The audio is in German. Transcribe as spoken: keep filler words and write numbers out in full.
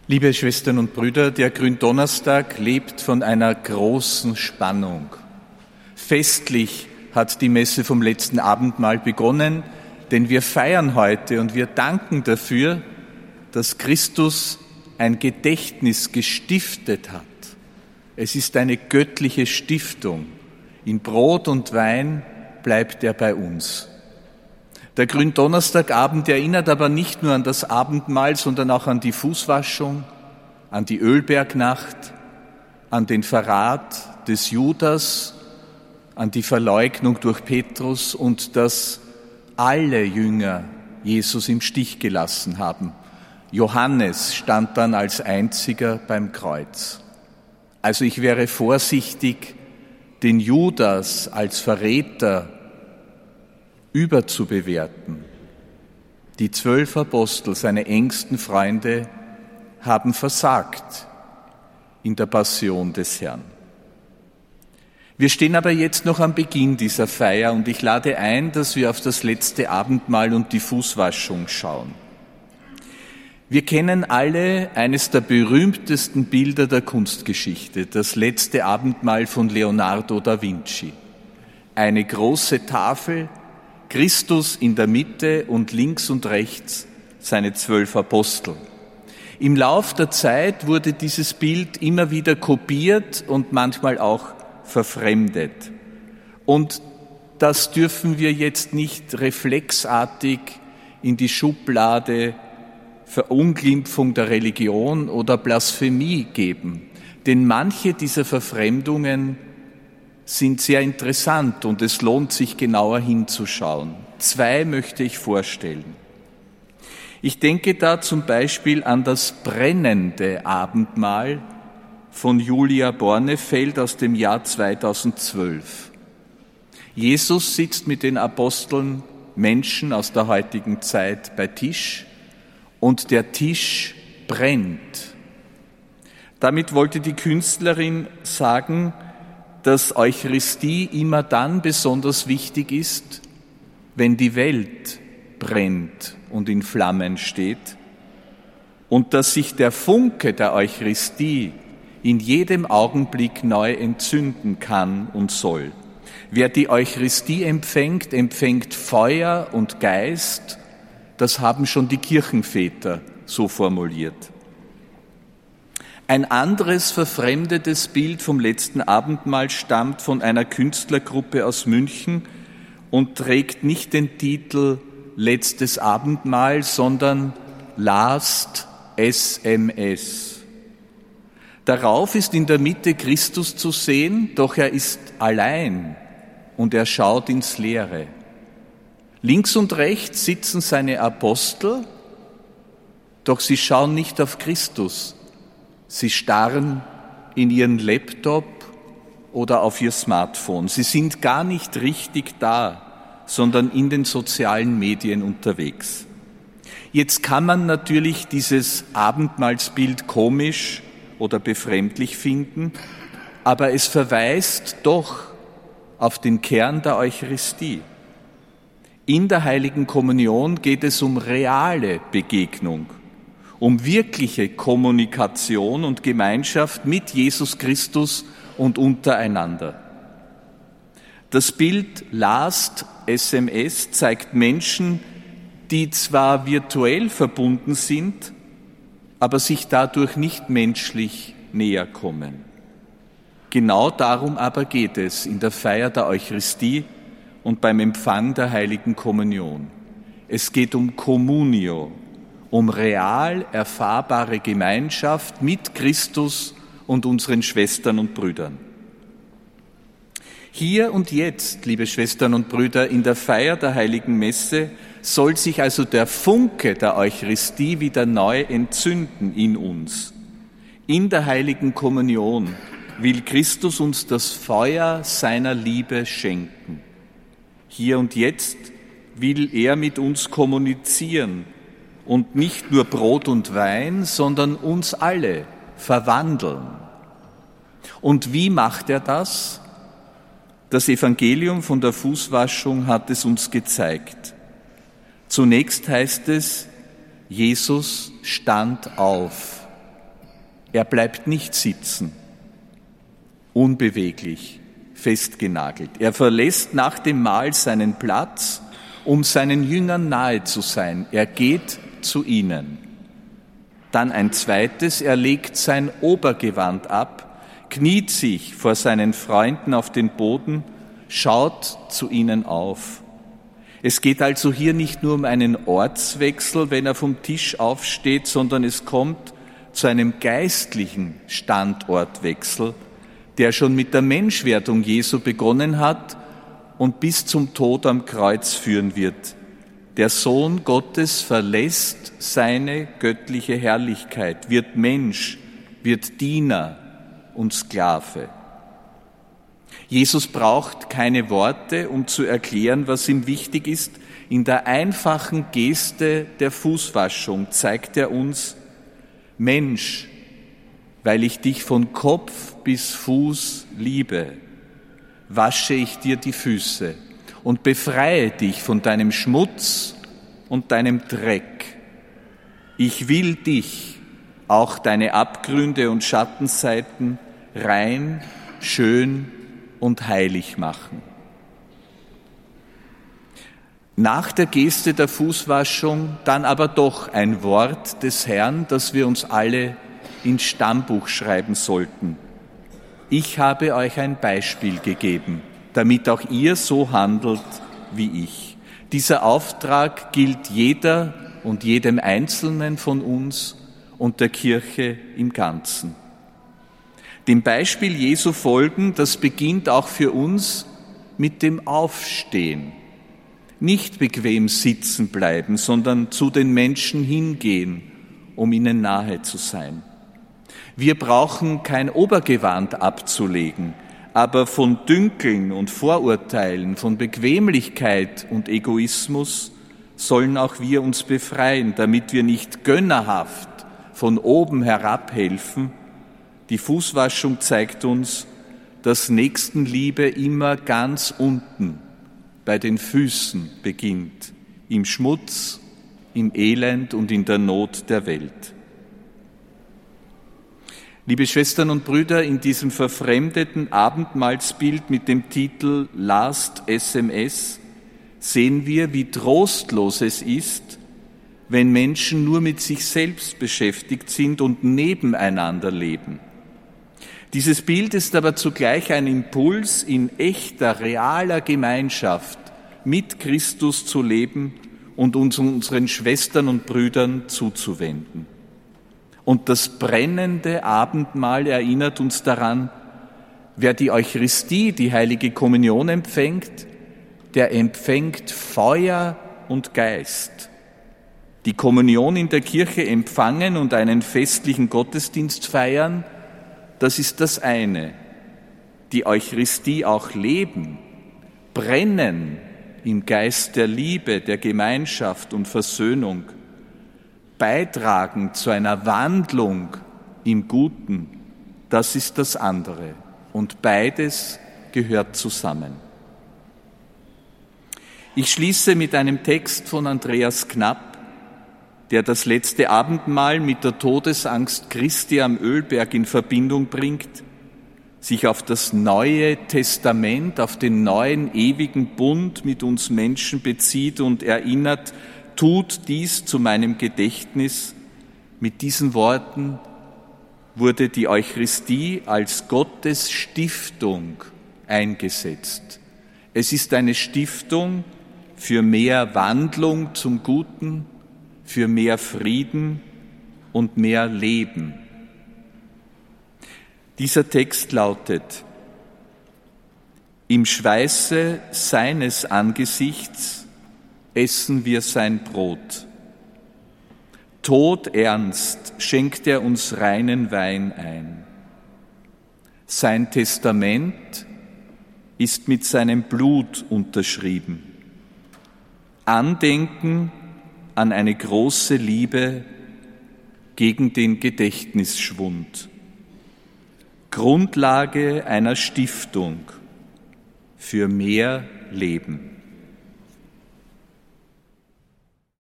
Liebe Schwestern und Brüder, der Gründonnerstag lebt von einer großen Spannung. Festlich hat die Messe vom letzten Abendmahl begonnen, denn wir feiern heute und wir danken dafür, dass Christus ein Gedächtnis gestiftet hat. Es ist eine göttliche Stiftung. In Brot und Wein bleibt er bei uns. Der Gründonnerstagabend erinnert aber nicht nur an das Abendmahl, sondern auch an die Fußwaschung, an die Ölbergnacht, an den Verrat des Judas, an die Verleugnung durch Petrus und dass alle Jünger Jesus im Stich gelassen haben. Johannes stand dann als einziger beim Kreuz. Also ich wäre vorsichtig, den Judas als Verräter überzubewerten. Die zwölf Apostel, seine engsten Freunde, haben versagt in der Passion des Herrn. Wir stehen aber jetzt noch am Beginn dieser Feier und ich lade ein, dass wir auf das letzte Abendmahl und die Fußwaschung schauen. Wir kennen alle eines der berühmtesten Bilder der Kunstgeschichte, das letzte Abendmahl von Leonardo da Vinci. Eine große Tafel, Christus in der Mitte und links und rechts seine zwölf Apostel. Im Lauf der Zeit wurde dieses Bild immer wieder kopiert und manchmal auch verfremdet. Und das dürfen wir jetzt nicht reflexartig in die Schublade Verunglimpfung der Religion oder Blasphemie geben. Denn manche dieser Verfremdungen sind sehr interessant und es lohnt sich genauer hinzuschauen. Zwei möchte ich vorstellen. Ich denke da zum Beispiel an das brennende Abendmahl von Julia Bornefeld aus dem Jahr zweitausendzwölf. Jesus sitzt mit den Aposteln, Menschen aus der heutigen Zeit, bei Tisch und der Tisch brennt. Damit wollte die Künstlerin sagen, dass Eucharistie immer dann besonders wichtig ist, wenn die Welt brennt und in Flammen steht und dass sich der Funke der Eucharistie in jedem Augenblick neu entzünden kann und soll. Wer die Eucharistie empfängt, empfängt Feuer und Geist, das haben schon die Kirchenväter so formuliert. Ein anderes verfremdetes Bild vom letzten Abendmahl stammt von einer Künstlergruppe aus München und trägt nicht den Titel Letztes Abendmahl, sondern Last S M S. Darauf ist in der Mitte Christus zu sehen, doch er ist allein und er schaut ins Leere. Links und rechts sitzen seine Apostel, doch sie schauen nicht auf Christus. Sie starren in ihren Laptop oder auf ihr Smartphone. Sie sind gar nicht richtig da, sondern in den sozialen Medien unterwegs. Jetzt kann man natürlich dieses Abendmahlsbild komisch oder befremdlich finden, aber es verweist doch auf den Kern der Eucharistie. In der Heiligen Kommunion geht es um reale Begegnung, um wirkliche Kommunikation und Gemeinschaft mit Jesus Christus und untereinander. Das Bild Last S M S zeigt Menschen, die zwar virtuell verbunden sind, aber sich dadurch nicht menschlich näher kommen. Genau darum aber geht es in der Feier der Eucharistie und beim Empfang der Heiligen Kommunion. Es geht um Communio, um real erfahrbare Gemeinschaft mit Christus und unseren Schwestern und Brüdern. Hier und jetzt, liebe Schwestern und Brüder, in der Feier der Heiligen Messe soll sich also der Funke der Eucharistie wieder neu entzünden in uns. In der Heiligen Kommunion will Christus uns das Feuer seiner Liebe schenken. Hier und jetzt will er mit uns kommunizieren und nicht nur Brot und Wein, sondern uns alle verwandeln. Und wie macht er das? Das Evangelium von der Fußwaschung hat es uns gezeigt. Zunächst heißt es, Jesus stand auf. Er bleibt nicht sitzen, unbeweglich, festgenagelt. Er verlässt nach dem Mahl seinen Platz, um seinen Jüngern nahe zu sein. Er geht zu ihnen. Dann ein zweites, er legt sein Obergewand ab, kniet sich vor seinen Freunden auf den Boden, schaut zu ihnen auf. Es geht also hier nicht nur um einen Ortswechsel, wenn er vom Tisch aufsteht, sondern es kommt zu einem geistlichen Standortwechsel, der schon mit der Menschwerdung Jesu begonnen hat und bis zum Tod am Kreuz führen wird. Der Sohn Gottes verlässt seine göttliche Herrlichkeit, wird Mensch, wird Diener und Sklave. Jesus braucht keine Worte, um zu erklären, was ihm wichtig ist. In der einfachen Geste der Fußwaschung zeigt er uns: Mensch, weil ich dich von Kopf bis Fuß liebe, wasche ich dir die Füße und befreie dich von deinem Schmutz und deinem Dreck. Ich will dich, auch deine Abgründe und Schattenseiten, rein, schön und heilig machen. Nach der Geste der Fußwaschung dann aber doch ein Wort des Herrn, das wir uns alle ins Stammbuch schreiben sollten. Ich habe euch ein Beispiel gegeben, damit auch ihr so handelt wie ich. Dieser Auftrag gilt jeder und jedem Einzelnen von uns und der Kirche im Ganzen. Dem Beispiel Jesu folgen, das beginnt auch für uns mit dem Aufstehen. Nicht bequem sitzen bleiben, sondern zu den Menschen hingehen, um ihnen nahe zu sein. Wir brauchen kein Obergewand abzulegen, aber von Dünkeln und Vorurteilen, von Bequemlichkeit und Egoismus sollen auch wir uns befreien, damit wir nicht gönnerhaft von oben herab helfen. Die Fußwaschung zeigt uns, dass Nächstenliebe immer ganz unten bei den Füßen beginnt, im Schmutz, im Elend und in der Not der Welt. Liebe Schwestern und Brüder, in diesem verfremdeten Abendmahlsbild mit dem Titel Last S M S sehen wir, wie trostlos es ist, wenn Menschen nur mit sich selbst beschäftigt sind und nebeneinander leben. Dieses Bild ist aber zugleich ein Impuls, in echter, realer Gemeinschaft mit Christus zu leben und uns unseren Schwestern und Brüdern zuzuwenden. Und das brennende Abendmahl erinnert uns daran, wer die Eucharistie, die heilige Kommunion empfängt, der empfängt Feuer und Geist. Die Kommunion in der Kirche empfangen und einen festlichen Gottesdienst feiern, das ist das eine. Die Eucharistie auch leben, brennen im Geist der Liebe, der Gemeinschaft und Versöhnung, beitragen zu einer Wandlung im Guten, das ist das andere. Und beides gehört zusammen. Ich schließe mit einem Text von Andreas Knapp, der das letzte Abendmahl mit der Todesangst Christi am Ölberg in Verbindung bringt, sich auf das Neue Testament, auf den neuen ewigen Bund mit uns Menschen bezieht und erinnert: Tut dies zu meinem Gedächtnis. Mit diesen Worten wurde die Eucharistie als Gottes Stiftung eingesetzt. Es ist eine Stiftung für mehr Wandlung zum Guten, für mehr Frieden und mehr Leben. Dieser Text lautet: Im Schweiße seines Angesichts essen wir sein Brot. Todernst schenkt er uns reinen Wein ein. Sein Testament ist mit seinem Blut unterschrieben. Andenken an eine große Liebe gegen den Gedächtnisschwund. Grundlage einer Stiftung für mehr Leben.